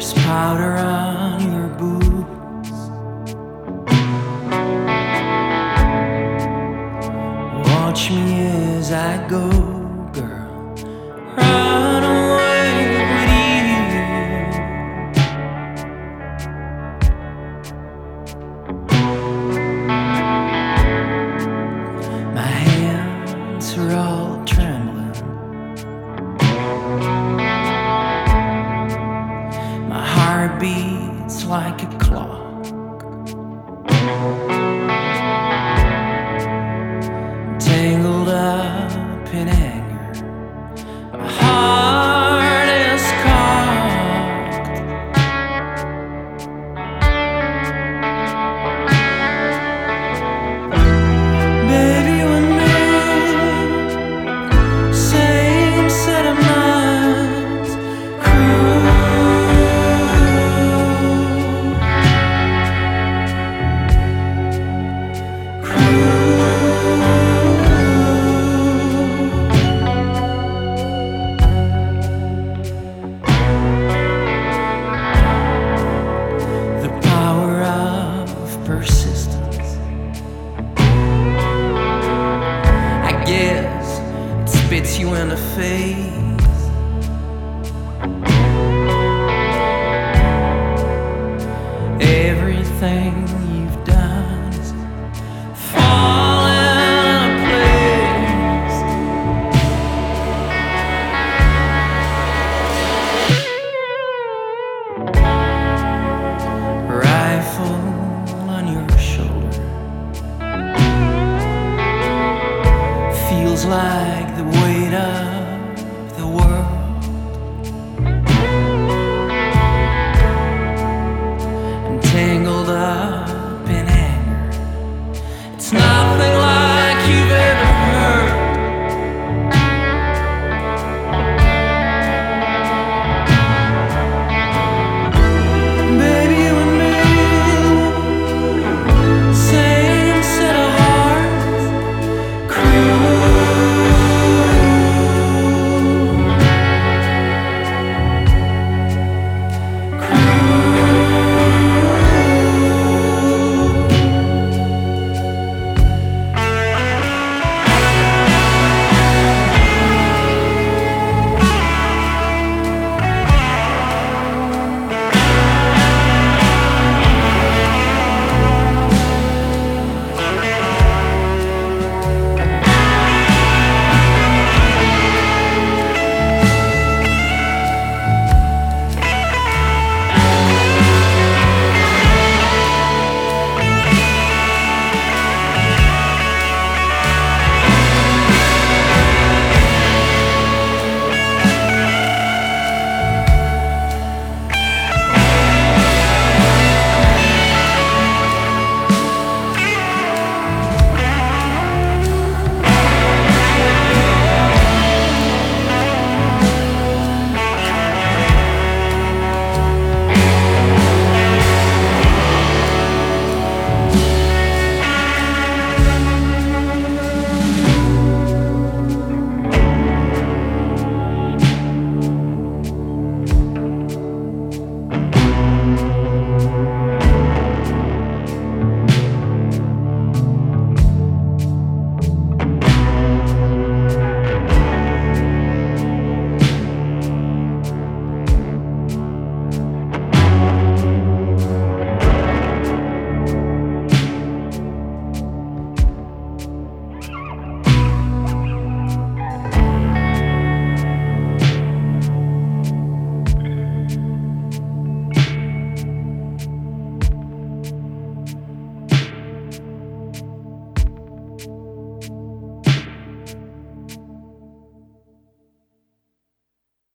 There's powder on your boots. Watch me as I go, girl. Run away with you. My hands are all trembling. My heart beats like a clock. Tangled up in anger, my heart is cocked. Baby, with me, same set of minds. Persistence. I guess it spits you in the face. Everything you've done is falling into place. Rifle on your shoulder feels like